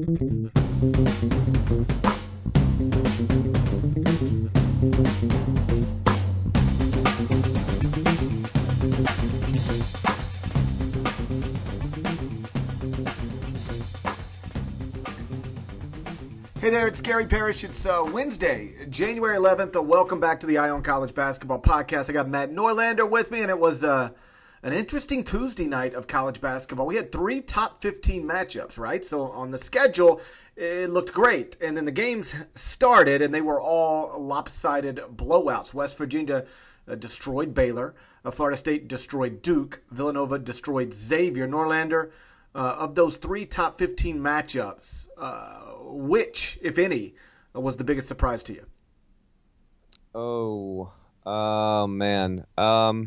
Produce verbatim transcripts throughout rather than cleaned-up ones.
Hey there, it's Gary Parrish. It's uh, Wednesday, January eleventh. Uh, welcome back to the Eye on College Basketball Podcast. I got Matt Norlander with me, and it was uh, an interesting Tuesday night of college basketball. We had three top fifteen matchups, right? So on the schedule, it looked great. And then the games started, and they were all lopsided blowouts. West Virginia uh, destroyed Baylor. Uh, Florida State destroyed Duke. Villanova destroyed Xavier. Norlander, uh, of those three top fifteen matchups, uh, which, if any, was the biggest surprise to you? Oh, oh man. Um,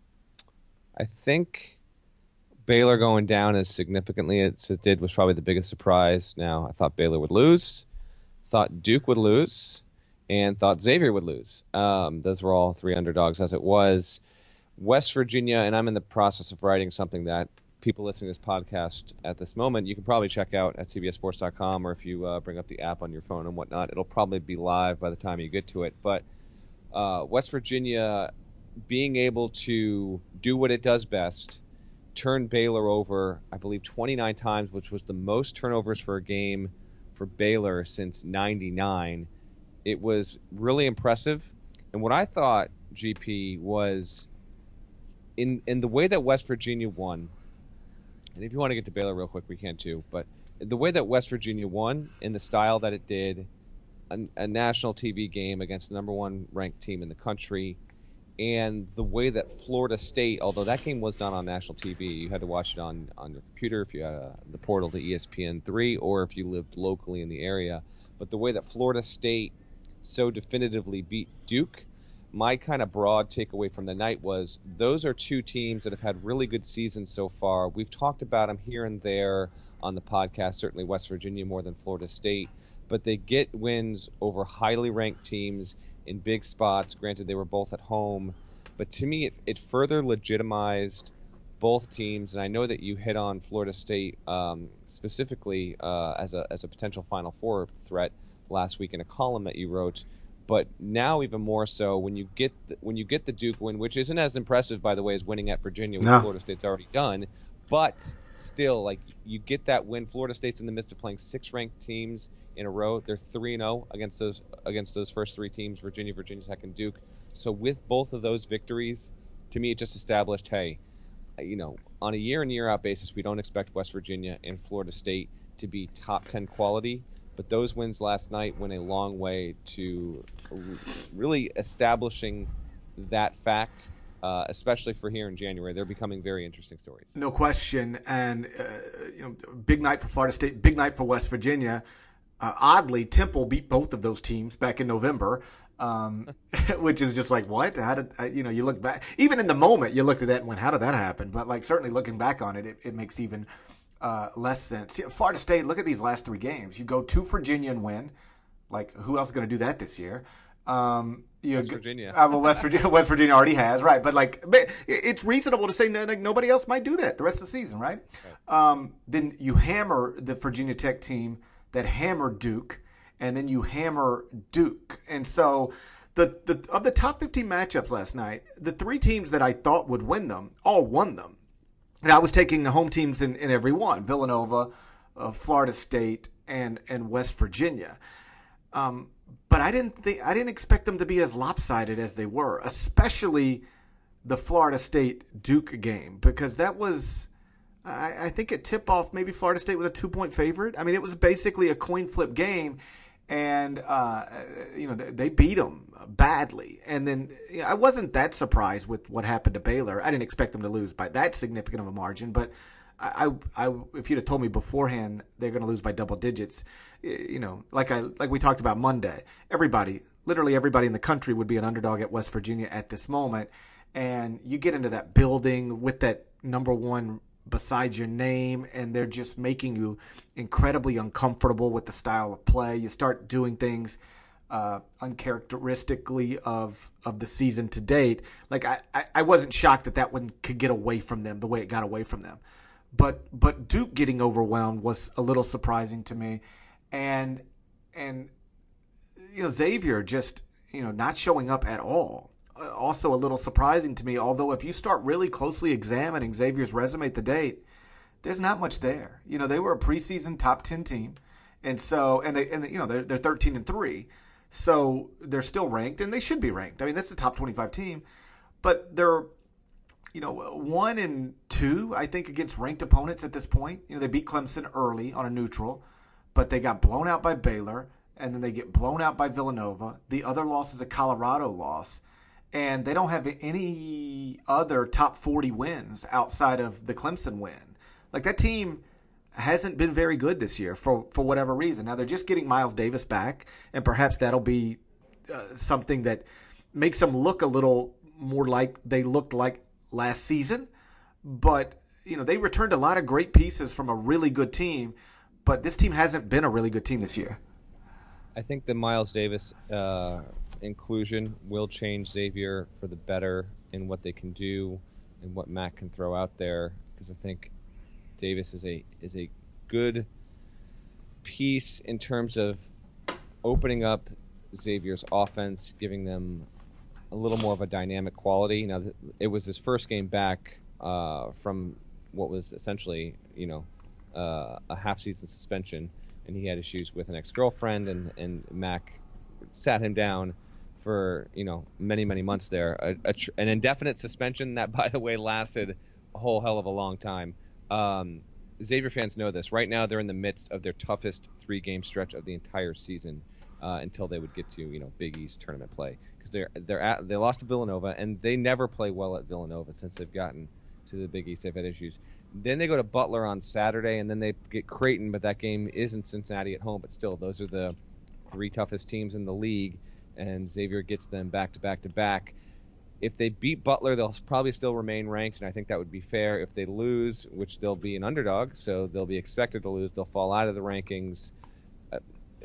I think Baylor going down as significantly as it did was probably the biggest surprise. Now, I thought Baylor would lose, thought Duke would lose, and thought Xavier would lose. Um, those were all three underdogs as it was. West Virginia, and I'm in the process of writing something that people listening to this podcast at this moment, you can probably check out at C B S Sports dot com, or if you uh, bring up the app on your phone and whatnot, it'll probably be live by the time you get to it. But uh, West Virginia being able to do what it does best, turn Baylor over, I believe, twenty-nine times, which was the most turnovers for a game for Baylor since ninety-nine. It was really impressive. And what I thought, G P, was in in the way that West Virginia won. And if you want to get to Baylor real quick, we can too. But the way that West Virginia won, in the style that it did, a, a national T V game against the number one ranked team in the country, and the way that Florida State, although that game was not on national T V, you had to watch it on, on your computer if you had a, the portal to E S P N three, or if you lived locally in the area. But the way that Florida State so definitively beat Duke, my kind of broad takeaway from the night was those are two teams that have had really good seasons so far. We've talked about them here and there on the podcast, certainly West Virginia more than Florida State, but they get wins over highly ranked teams in big spots. Granted, they were both at home, but to me, it, it further legitimized both teams, and I know that you hit on Florida State um, specifically uh, as a as a potential Final Four threat last week in a column that you wrote. But now even more so when you get the, when you get the Duke win, which isn't as impressive, by the way, as winning at Virginia, which no. Florida State's already done. But still, like, you get that win. Florida State's in the midst of playing six ranked teams in a row. They're three and zero against those against those first three teams: Virginia, Virginia Tech, and Duke. So with both of those victories, to me, it just established, hey, you know, on a year in year out basis, we don't expect West Virginia and Florida State to be top ten quality. But those wins last night went a long way to really establishing that fact, uh, especially for here in January. They're becoming very interesting stories. No question. And, uh, you know, big night for Florida State, big night for West Virginia. Uh, oddly, Temple beat both of those teams back in November, um, which is just like, what? How did, you know, you look back, even in the moment, you looked at that and went, how did that happen? But, like, certainly looking back on it, it, it makes even Uh, less sense. Florida State, look at these last three games. You go to Virginia and win. Like, who else is going to do that this year? Um, you West go, Virginia. Uh, well, West Virginia, West Virginia already has, right? But like, it's reasonable to say no, like nobody else might do that the rest of the season, right? right. Um, then you hammer the Virginia Tech team that hammered Duke, and then you hammer Duke, and so the the of the top fifteen matchups last night, the three teams that I thought would win them all won them. And I was taking the home teams in, in every one: Villanova, uh, Florida State, and and West Virginia. Um, but I didn't think I didn't expect them to be as lopsided as they were, especially the Florida State Duke game, because that was, I, I think at tip off, maybe Florida State was a two point favorite. I mean, it was basically a coin flip game, and uh, you know they, they beat them badly. And then you know, I wasn't that surprised with what happened to Baylor. I didn't expect them to lose by that significant of a margin, but I, I, I if you'd have told me beforehand they're going to lose by double digits, you know, like I like we talked about Monday, everybody, literally everybody in the country would be an underdog at West Virginia at this moment. And you get into that building with that number one beside your name, and they're just making you incredibly uncomfortable with the style of play. You start doing things uh, uncharacteristically of of the season to date. Like I, I, I wasn't shocked that that one could get away from them the way it got away from them. But but Duke getting overwhelmed was a little surprising to me, and and you know Xavier just you know not showing up at all. Also a little surprising to me. Although if you start really closely examining Xavier's resume to date, there's not much there. You know they were a preseason top ten team, and so and they and they, you know they're they're thirteen and three, so they're still ranked and they should be ranked. I mean that's the top twenty-five team, but they're you know, one and two, I think, against ranked opponents at this point. You know, they beat Clemson early on a neutral, but they got blown out by Baylor, and then they get blown out by Villanova. The other loss is a Colorado loss, and they don't have any other top forty wins outside of the Clemson win. Like, that team hasn't been very good this year for, for whatever reason. Now, they're just getting Miles Davis back, and perhaps that'll be uh, something that makes them look a little more like they looked like last season, but you know they returned a lot of great pieces from a really good team, but this team hasn't been a really good team this year. I think the Miles Davis uh, inclusion will change Xavier for the better in what they can do and what Matt can throw out there, because I think Davis is a is a good piece in terms of opening up Xavier's offense, giving them a little more of a dynamic quality. Now, it was his first game back uh, from what was essentially, you know, uh, a half-season suspension, and he had issues with an ex-girlfriend, and, and Mac sat him down for, you know, many, many months there. A, a tr- an indefinite suspension that, by the way, lasted a whole hell of a long time. Um, Xavier fans know this. Right now, they're in the midst of their toughest three-game stretch of the entire season. Uh, until they would get to you know Big East tournament play, because they're they're at, they lost to Villanova, and they never play well at Villanova since they've gotten to the Big East. They've had issues. Then they go to Butler on Saturday, and then they get Creighton, but that game is in Cincinnati at home. But still, those are the three toughest teams in the league, and Xavier gets them back to back to back. If they beat Butler, they'll probably still remain ranked, and I think that would be fair. If they lose, which they'll be an underdog, so they'll be expected to lose, they'll fall out of the rankings. Uh,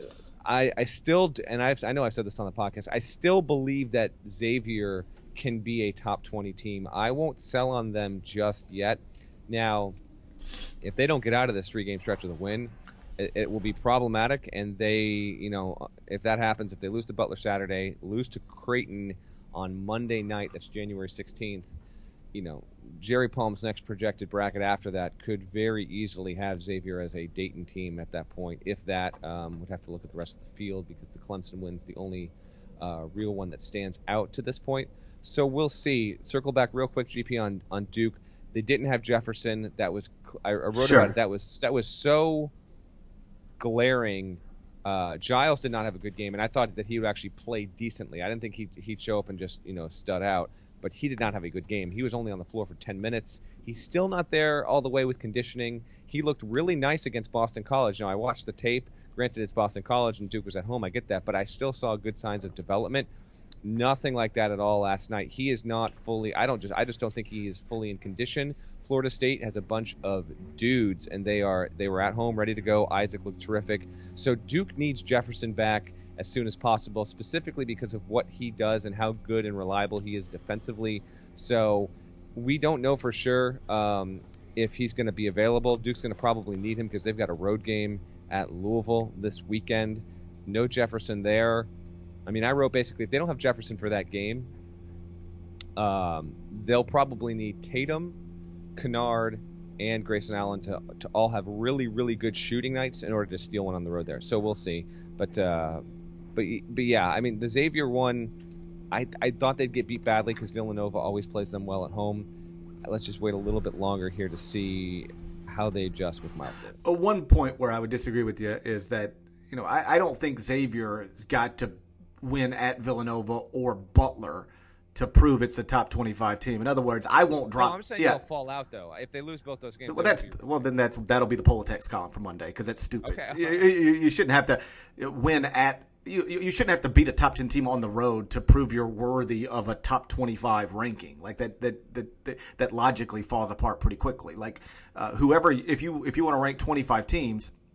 I, I still, and I've, I know I've said this on the podcast, I still believe that Xavier can be a top twenty team. I won't sell on them just yet. Now, if they don't get out of this three-game stretch with a win, it, it will be problematic, and they, you know, if that happens, if they lose to Butler Saturday, lose to Creighton on Monday night, that's January sixteenth, you know, Jerry Palm's next projected bracket after that could very easily have Xavier as a Dayton team at that point. If that, um, would have to look at the rest of the field, because the Clemson win's the only uh, real one that stands out to this point. So we'll see. Circle back real quick, G P, on, on Duke. They didn't have Jefferson. That was I, I wrote sure. about it. That was that was so glaring. Uh, Giles did not have a good game, and I thought that he would actually play decently. I didn't think he'd, he'd show up and just you know stud out. But he did not have a good game. He was only on the floor for ten minutes. He's still not there all the way with conditioning. He looked really nice against Boston College. Now, I watched the tape. Granted, it's Boston College and Duke was at home. I get that. But I still saw good signs of development. Nothing like that at all last night. He is not fully – I don't just I just don't think he is fully in condition. Florida State has a bunch of dudes, and they are they were at home ready to go. Isaac looked terrific. So Duke needs Jefferson back as soon as possible, specifically because of what he does and how good and reliable he is defensively. So we don't know for sure um, if he's going to be available. Duke's going to probably need him because they've got a road game at Louisville this weekend. No Jefferson there. I mean, I wrote basically if they don't have Jefferson for that game, um, they'll probably need Tatum, Kennard, and Grayson Allen to to all have really, really good shooting nights in order to steal one on the road there. So we'll see. But uh, but but yeah, I mean the Xavier one, I I thought they'd get beat badly because Villanova always plays them well at home. Let's just wait a little bit longer here to see how they adjust with Miles Davis. Uh, one point where I would disagree with you is that you know I, I don't think Xavier's got to win at Villanova or Butler to prove it's a top twenty-five team. In other words, I won't drop. No, I'm saying yeah. they'll fall out though if they lose both those games. Well, that's be... well then that's that'll be the Politex column for Monday because that's stupid. Okay. You, you, you shouldn't have to win at. You, you shouldn't have to beat a top ten team on the road to prove you're worthy of a top twenty-five ranking. Like that, that, that, that, that logically falls apart pretty quickly. Like uh, whoever, if you if you want to rank twenty-five teams,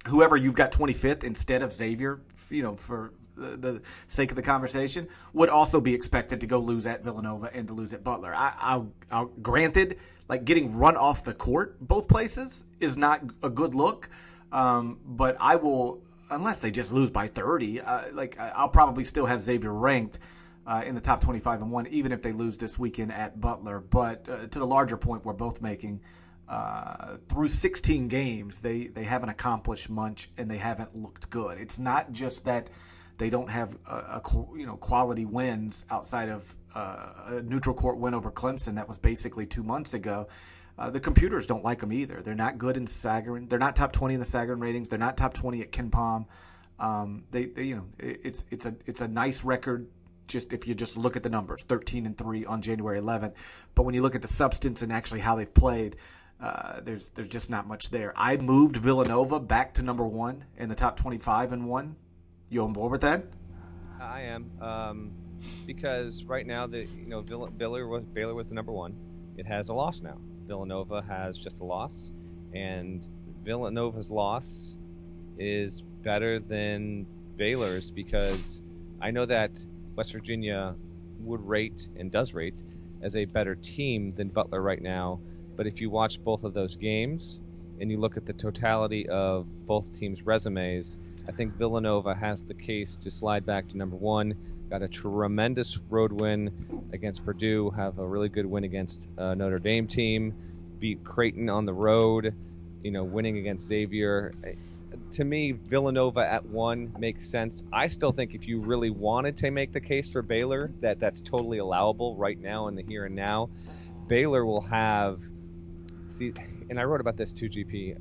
whoever you've got twenty-fifth instead of Xavier, you know, for the, the sake of the conversation, would also be expected to go lose at Villanova and to lose at Butler. I, I'll, I'll granted, like getting run off the court both places is not a good look, um, but I will, unless they just lose by thirty, uh, like I'll probably still have Xavier ranked uh, in the top twenty-five and one, even if they lose this weekend at Butler. But uh, to the larger point we're both making, Uh, through sixteen games, they, they haven't accomplished much and they haven't looked good. It's not just that they don't have a, a you know quality wins outside of uh, a neutral court win over Clemson that was basically two months ago. Uh, the computers don't like them either. They're not good in Sagarin. They're not top twenty in the Sagarin ratings. They're not top twenty at KenPom. Um, they, they you know it, it's it's a it's a nice record. Just if you just look at the numbers, thirteen and three on January eleventh. But when you look at the substance and actually how they've played, Uh, there's there's just not much there. I moved Villanova back to number one in the top twenty-five and one. You on board with that? I am, um, because right now the you know Vill- Baylor was Baylor was the number one. It has a loss now. Villanova has just a loss, and Villanova's loss is better than Baylor's because I know that West Virginia would rate and does rate as a better team than Butler right now. But if you watch both of those games and you look at the totality of both teams' resumes, I think Villanova has the case to slide back to number one. Got a tremendous road win against Purdue, have a really good win against uh, Notre Dame team, beat Creighton on the road, you know, winning against Xavier. To me, Villanova at one makes sense. I still think if you really wanted to make the case for Baylor, that that's totally allowable right now in the here and now. Baylor will have... See, and I wrote about this too, G P.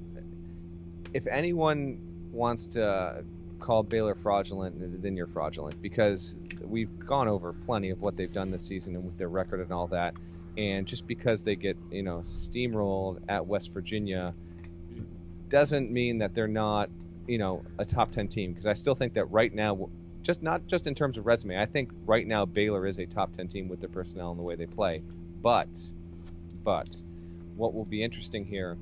If anyone wants to call Baylor fraudulent, then you're fraudulent because we've gone over plenty of what they've done this season and with their record and all that. And just because they get, you know, steamrolled at West Virginia doesn't mean that they're not, you know, a top ten team. Because I still think that right now, just not just in terms of resume, I think right now Baylor is a top ten team with their personnel and the way they play. But, but. What will be interesting here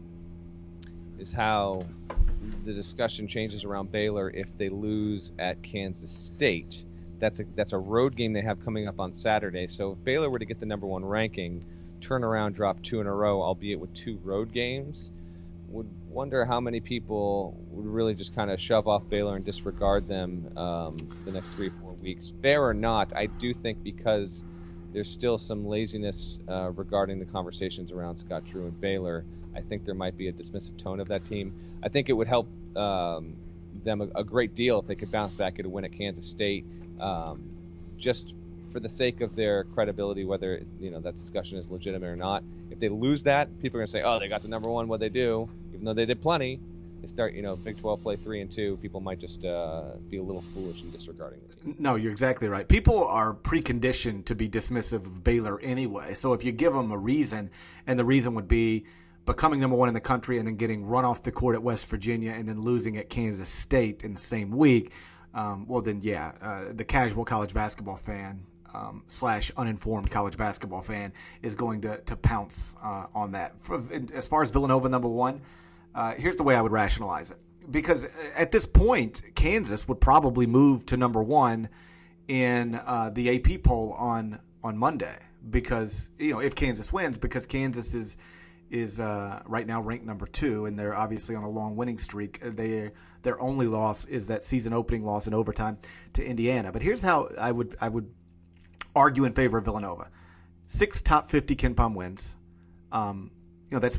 is how the discussion changes around Baylor if they lose at Kansas State. That's a that's a road game they have coming up on Saturday. So if Baylor were to get the number one ranking, turn around, drop two in a row, albeit with two road games, would wonder how many people would really just kind of shove off Baylor and disregard them um, the next three or four weeks. Fair or not, I do think because there's still some laziness uh, regarding the conversations around Scott Drew and Baylor. I think there might be a dismissive tone of that team. I think it would help um, them a, a great deal if they could bounce back at a win at Kansas State, um, just for the sake of their credibility, whether you know that discussion is legitimate or not. If they lose that, people are going to say, oh, they got the number one, what they do, even though they did plenty. They start, you know, Big twelve play three and two. People might just uh, be a little foolish in disregarding the team. No, you're exactly right. People are preconditioned to be dismissive of Baylor anyway. So if you give them a reason, and the reason would be becoming number one in the country and then getting run off the court at West Virginia and then losing at Kansas State in the same week, um, well then, yeah, uh, the casual college basketball fan um, slash uninformed college basketball fan is going to, to pounce uh, on that. For, as far as Villanova number one, Uh, here's the way I would rationalize it. Because at this point, Kansas would probably move to number one in uh, the A P poll on, on Monday. Because, you know, if Kansas wins, because Kansas is is uh, right now ranked number two, and they're obviously on a long winning streak. They their only loss is that season opening loss in overtime to Indiana. But here's how I would I would argue in favor of Villanova: six top fifty KenPom wins. Um, You know, that's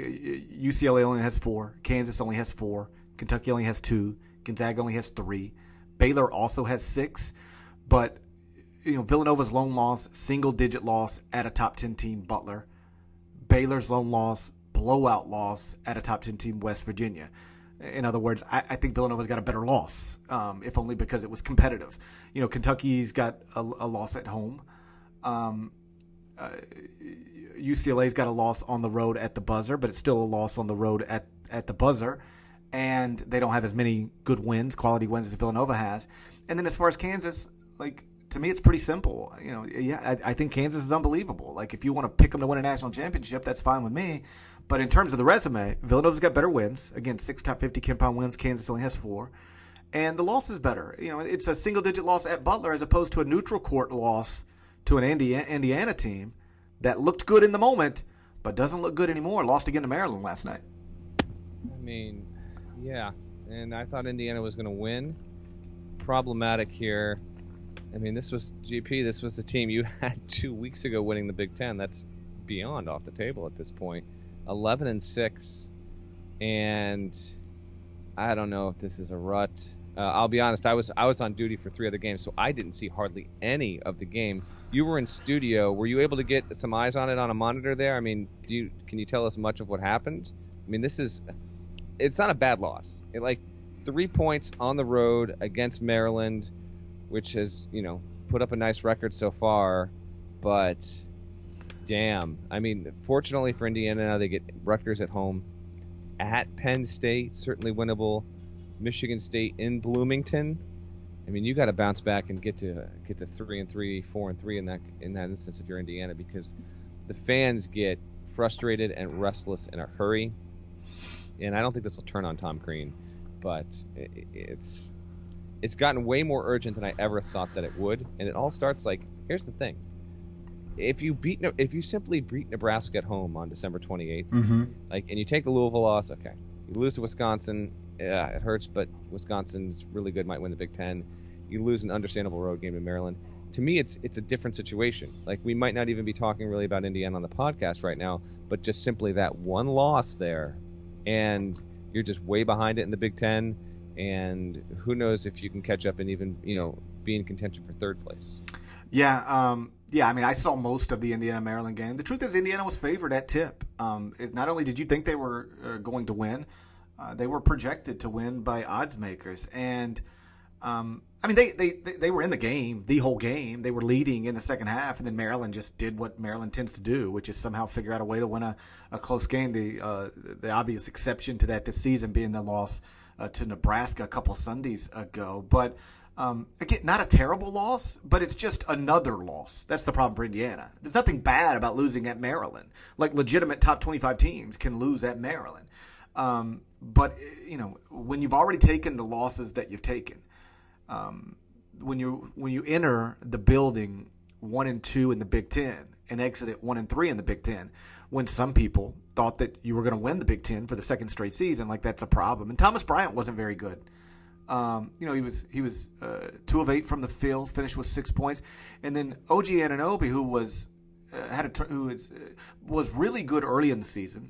U C L A only has four. Kansas only has four. Kentucky only has two. Gonzaga only has three. Baylor also has six. But, you know, Villanova's lone loss, single-digit loss at a top ten team, Butler. Baylor's lone loss, blowout loss at a top ten team, West Virginia. In other words, I, I think Villanova's got a better loss, um, if only because it was competitive. You know, Kentucky's got a, a loss at home. Um, uh, U C L A's got a loss on the road at the buzzer, but it's still a loss on the road at, at the buzzer. And they don't have as many good wins, quality wins as Villanova has. And then as far as Kansas, like to me, it's pretty simple. You know, yeah, I, I think Kansas is unbelievable. Like, if you want to pick them to win a national championship, that's fine with me. But in terms of the resume, Villanova's got better wins. Again, six top fifty KenPom wins. Kansas only has four. And the loss is better. You know, it's a single-digit loss at Butler as opposed to a neutral court loss to an Indiana, Indiana team that looked good in the moment but doesn't look good anymore. Lost again to Maryland last night. I mean, yeah. And I thought Indiana was going to win. Problematic here. I mean, this was, G P, this was the team you had two weeks ago winning the Big Ten. That's beyond off the table at this point. eleven and six. And I don't know if this is a rut. Uh, I'll be honest, I was I was on duty for three other games, so I didn't see hardly any of the game. You were in studio. Were you able to get some eyes on it on a monitor there? I mean, do you can you tell us much of what happened? I mean, this is it's not a bad loss. It, like three points on the road against Maryland, which has, you know, put up a nice record so far, but damn. I mean, fortunately for Indiana, now they get Rutgers at home. At Penn State, certainly winnable. Michigan State in Bloomington. I mean, you got to bounce back and get to get to three and three, four and three in that in that instance if you're Indiana, because the fans get frustrated and restless in a hurry. And I don't think this will turn on Tom Crean, but it, it's it's gotten way more urgent than I ever thought that it would. And it all starts like, here's the thing: if you beat if you simply beat Nebraska at home on December twenty-eighth, mm-hmm. like, and you take the Louisville loss, okay, you lose to Wisconsin. Yeah, it hurts, but Wisconsin's really good, might win the Big Ten. You lose an understandable road game in Maryland. To me, it's it's a different situation. Like, we might not even be talking really about Indiana on the podcast right now, but just simply that one loss there, and you're just way behind it in the Big Ten, and who knows if you can catch up and even, you know, be in contention for third place. Yeah, um, yeah. I mean, I saw most of the Indiana-Maryland game. The truth is, Indiana was favored at tip. Um, it, not only did you think they were uh, going to win, Uh, they were projected to win by odds makers. And, um, I mean, they, they, they were in the game, the whole game. They were leading in the second half, and then Maryland just did what Maryland tends to do, which is somehow figure out a way to win a, a close game. The uh, the obvious exception to that this season being the loss uh, to Nebraska a couple Sundays ago. But, um, again, not a terrible loss, but it's just another loss. That's the problem for Indiana. There's nothing bad about losing at Maryland. Like, legitimate top twenty-five teams can lose at Maryland. Um, but, you know, when you've already taken the losses that you've taken, um, when you when you enter the building one and two in the Big Ten and exit it one and three in the Big Ten, when some people thought that you were going to win the Big Ten for the second straight season, like, that's a problem. And Thomas Bryant wasn't very good. Um, you know, he was he was uh, two of eight from the field, finished with six points, and then O G Anunoby, who was uh, had a who is uh, was really good early in the season.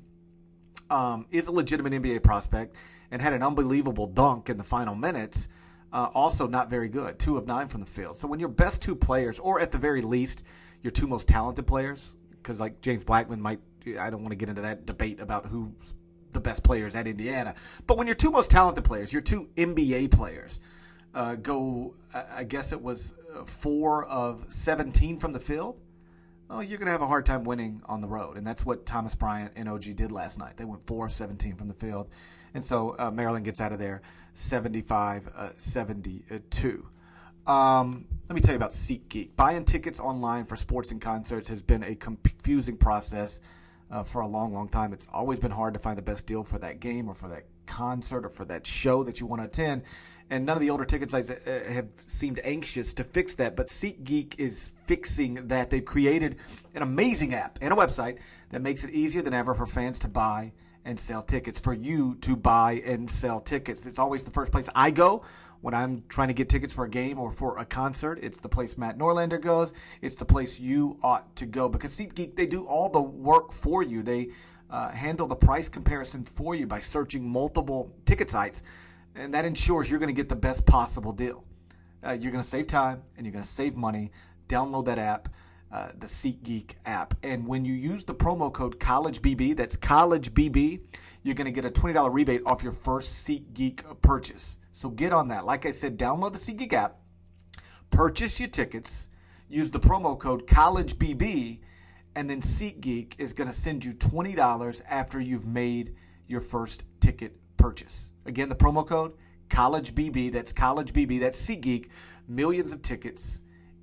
Um, is a legitimate N B A prospect and had an unbelievable dunk in the final minutes. Uh, also not very good, two of nine from the field. So when your best two players, or at the very least your two most talented players, because like James Blackman might, I don't want to get into that debate about who's the best players at Indiana, but when your two most talented players, your two N B A players, uh, go, I guess it was four of seventeen from the field, oh, you're going to have a hard time winning on the road. And that's what Thomas Bryant and O G did last night. They went four of seventeen from the field. And so uh, Maryland gets out of there seventy-five seventy-two. Um, let me tell you about SeatGeek. Buying tickets online for sports and concerts has been a confusing process uh, for a long, long time. It's always been hard to find the best deal for that game or for that concert or for that show that you want to attend. And none of the older ticket sites have seemed anxious to fix that. But SeatGeek is fixing that. They've created an amazing app and a website that makes it easier than ever for fans to buy and sell tickets, for you to buy and sell tickets. It's always the first place I go when I'm trying to get tickets for a game or for a concert. It's the place Matt Norlander goes. It's the place you ought to go, because SeatGeek, they do all the work for you. They uh, handle the price comparison for you by searching multiple ticket sites. And that ensures you're going to get the best possible deal. Uh, you're going to save time and you're going to save money. Download that app, uh, the SeatGeek app. And when you use the promo code CollegeBB, that's CollegeBB, you're going to get a twenty dollars rebate off your first SeatGeek purchase. So get on that. Like I said, download the SeatGeek app, purchase your tickets, use the promo code CollegeBB, and then SeatGeek is going to send you twenty dollars after you've made your first ticket purchase. Again, the promo code CollegeBB, that's CollegeBB, that's SeatGeek, millions of tickets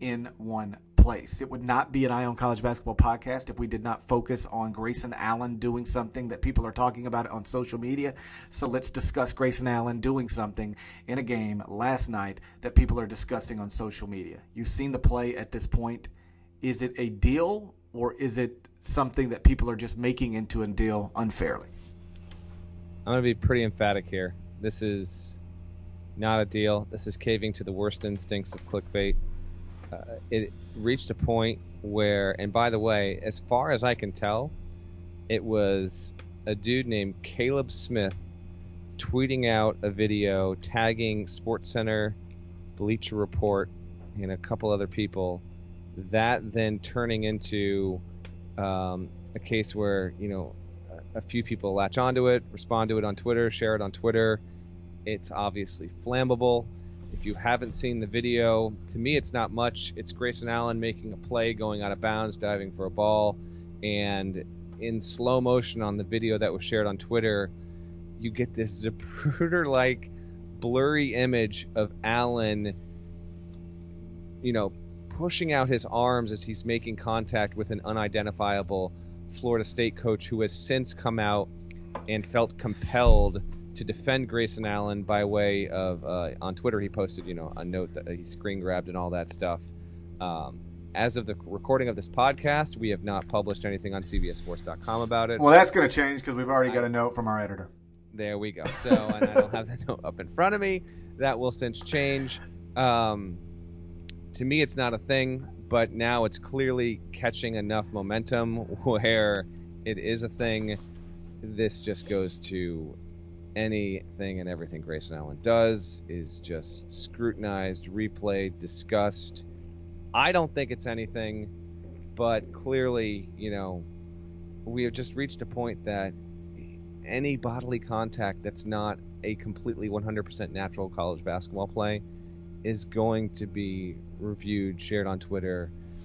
in one place. It would not be an Eye on College Basketball podcast if we did not focus on Grayson Allen doing something that people are talking about on social media. So let's discuss Grayson Allen doing something in a game last night that people are discussing on social media. You've seen the play at this point. Is it a deal, or is it something that people are just making into a deal unfairly? I'm going to be pretty emphatic here. This is not a deal. This is caving to the worst instincts of clickbait. Uh, it reached a point where, and by the way, as far as I can tell, it was a dude named Caleb Smith tweeting out a video tagging SportsCenter, Bleacher Report, and a couple other people. That then turning into um, a case where, you know, a, a few people latch onto it, respond to it on Twitter, share it on Twitter. It's obviously flammable. If you haven't seen the video, to me it's not much. It's Grayson Allen making a play, going out of bounds, diving for a ball, and in slow motion on the video that was shared on Twitter, you get this Zapruder-like blurry image of Allen, you know, pushing out his arms as he's making contact with an unidentifiable Florida State coach who has since come out and felt compelled to defend Grayson Allen by way of, uh, on Twitter he posted, you know, a note that he screen grabbed and all that stuff. Um, as of the recording of this podcast, we have not published anything on C B S Sports dot com about it. Well, that's going to change because we've already got a note from our editor. There we go. So, and I don't have that note up in front of me. That will since change. Um, to me, it's not a thing, but now it's clearly catching enough momentum where it is a thing. This just goes to anything and everything Grayson Allen does is just scrutinized, replayed, discussed. I don't think it's anything, but clearly, you know, we have just reached a point that any bodily contact that's not a completely one hundred percent natural college basketball play is going to be reviewed, shared on Twitter,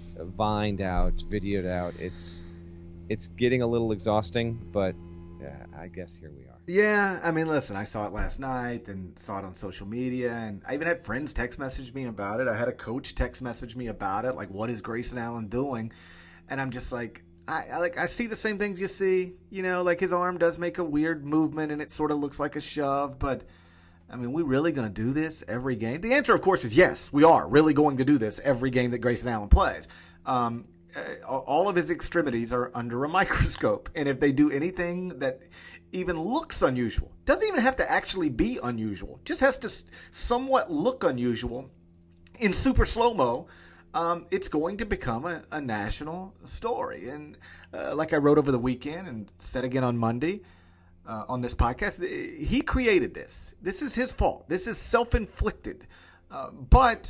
vined out, videoed out. It's it's getting a little exhausting, but uh, I guess here we are. Yeah, I mean, listen, I saw it last night and saw it on social media, and I even had friends text message me about it. I had a coach text message me about it, like, what is Grayson Allen doing? And I'm just like, I, I like I see the same things you see. You know, like his arm does make a weird movement, and it sort of looks like a shove, but I mean, we really going to do this every game? The answer, of course, is yes, we are really going to do this every game that Grayson Allen plays. Um, all of his extremities are under a microscope, and if they do anything that even looks unusual, doesn't even have to actually be unusual, just has to somewhat look unusual in super slow-mo, um, it's going to become a, a national story. And uh, like I wrote over the weekend and said again on Monday, Uh, on this podcast, he created this. This is his fault. This is self-inflicted. Uh, but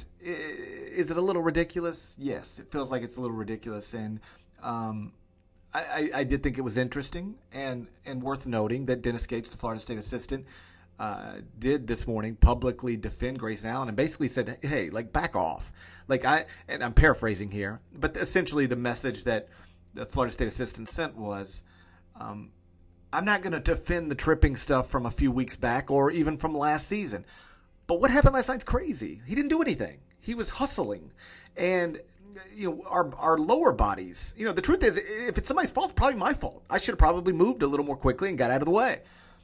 is it a little ridiculous? Yes, it feels like it's a little ridiculous. And um, I, I, I did think it was interesting and, and worth noting that Dennis Gates, the Florida State assistant, uh, did this morning publicly defend Grayson Allen and basically said, hey, like, back off. Like I, and I'm paraphrasing here, but essentially the message that the Florida State assistant sent was, um, I'm not going to defend the tripping stuff from a few weeks back or even from last season. But what happened last night's crazy. He didn't do anything. He was hustling. And, you know, our our lower bodies, you know, the truth is, if it's somebody's fault, it's probably my fault. I should have probably moved a little more quickly and got out of the way.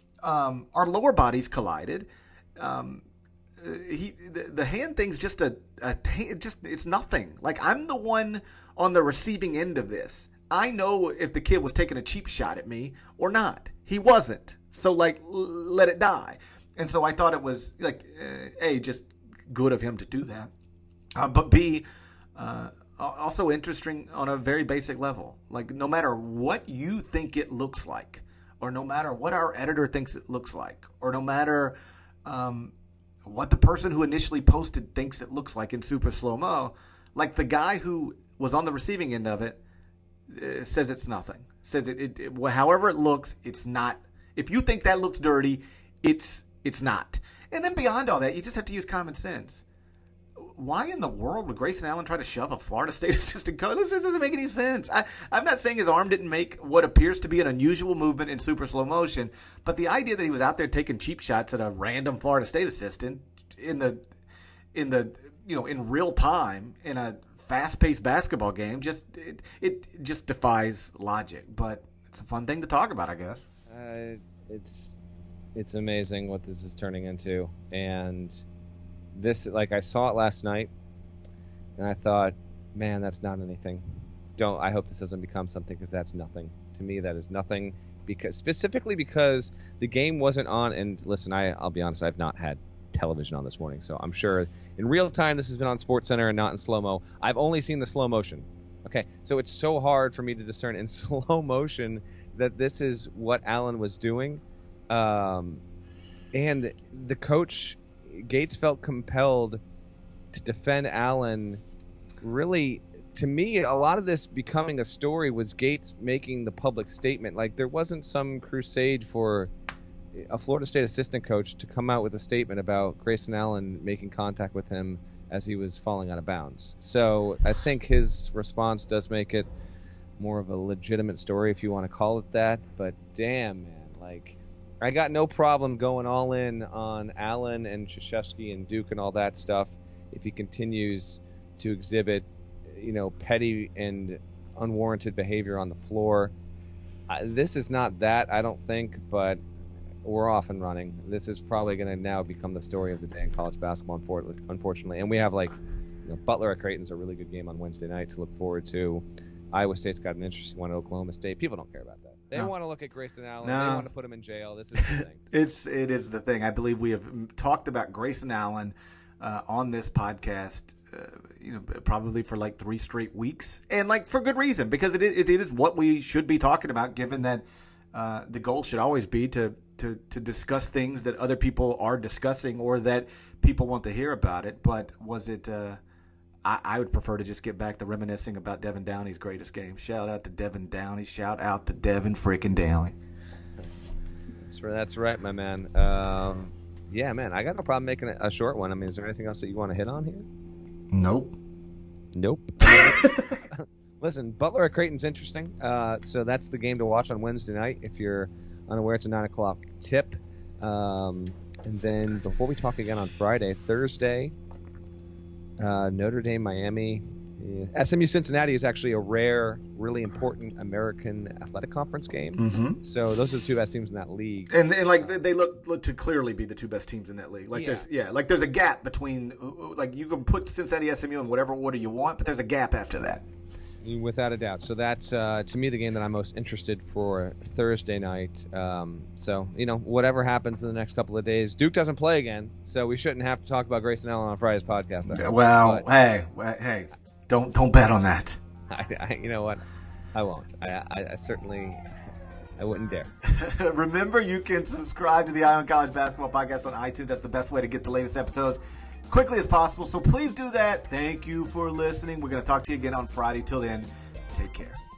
Um, our lower bodies collided. Um, he the, the hand thing's just a, a just it's nothing. Like, I'm the one on the receiving end of this. I know if the kid was taking a cheap shot at me or not. He wasn't. So, like, l- let it die. And so I thought it was, like, uh, A, just good of him to do that. Uh, but B, uh, also interesting on a very basic level. Like, no matter what you think it looks like, or no matter what our editor thinks it looks like, or no matter um, what the person who initially posted thinks it looks like in super slow-mo, like the guy who was on the receiving end of it, Uh, says it's nothing. Says it, it, it. However it looks, it's not. If you think that looks dirty, it's it's not. And then beyond all that, you just have to use common sense. Why in the world would Grayson Allen try to shove a Florida State assistant coach? This doesn't make any sense. I, I'm not saying his arm didn't make what appears to be an unusual movement in super slow motion, but the idea that he was out there taking cheap shots at a random Florida State assistant in the in the you know, in real time in a fast-paced basketball game, just it, it just defies logic. But it's a fun thing to talk about, I guess. Uh, it's it's amazing what this is turning into, and this, like, I saw it last night, and I thought, man, that's not anything. Don't I hope this doesn't become something, because that's nothing to me. That is nothing, because specifically because the game wasn't on. And listen, I I'll be honest, I've not had television on this morning, so I'm sure in real time this has been on SportsCenter and not in slow mo. I've only seen the slow motion. Okay, so it's so hard for me to discern in slow motion that this is what Allen was doing, um, and the coach Gates felt compelled to defend Allen. Really, to me, a lot of this becoming a story was Gates making the public statement. Like, there wasn't some crusade for a Florida State assistant coach to come out with a statement about Grayson Allen making contact with him as he was falling out of bounds. So I think his response does make it more of a legitimate story, if you want to call it that. But damn, man, like, I got no problem going all in on Allen and Krzyzewski and Duke and all that stuff if he continues to exhibit, you know, petty and unwarranted behavior on the floor. Uh, this is not that, I don't think, but we're off and running. This is probably going to now become the story of the day in college basketball, unfortunately. And we have, like, you know, Butler at Creighton's a really good game on Wednesday night to look forward to. Iowa State's got an interesting one at Oklahoma State. People don't care about that. They no. want to look at Grayson Allen. No. They want to put him in jail. This is the thing. it's it is the thing. I believe we have talked about Grayson Allen uh, on this podcast, uh, you know, probably for like three straight weeks, and like for good reason, because it is, it is what we should be talking about, given that uh, the goal should always be to to to discuss things that other people are discussing or that people want to hear about it. But was it? Uh, I, I would prefer to just get back to reminiscing about Devin Downey's greatest game. Shout out to Devin Downey. Shout out to Devin freaking Downey. That's right, that's right, my man. Um, yeah, man, I got no problem making it a short one. I mean, is there anything else that you want to hit on here? Nope. Nope. Listen, Butler at Creighton's interesting. Uh, so that's the game to watch on Wednesday night. If you're unaware, it's a nine o'clock tip. Um, and then before we talk again on Friday, Thursday, Uh, Notre Dame, Miami. Yeah. S M U Cincinnati is actually a rare, really important American Athletic Conference game. Mm-hmm. So those are the two best teams in that league. And, and like they look, look to clearly be the two best teams in that league. Like yeah. there's yeah, like there's a gap between, like, you can put Cincinnati, S M U in whatever order you want, but there's a gap after that. Without a doubt. So that's uh, to me the game that I'm most interested for Thursday night. Um, so you know, whatever happens in the next couple of days, Duke doesn't play again, so we shouldn't have to talk about Grayson Allen on Friday's podcast. Well, but, hey, hey, don't don't bet on that. I, I, you know what? I won't. I, I, I certainly, I wouldn't dare. Remember, you can subscribe to the Eye on College Basketball Podcast on iTunes. That's the best way to get the latest episodes as quickly as possible. So please do that. Thank you for listening. We're going to talk to you again on Friday. Till then, take care.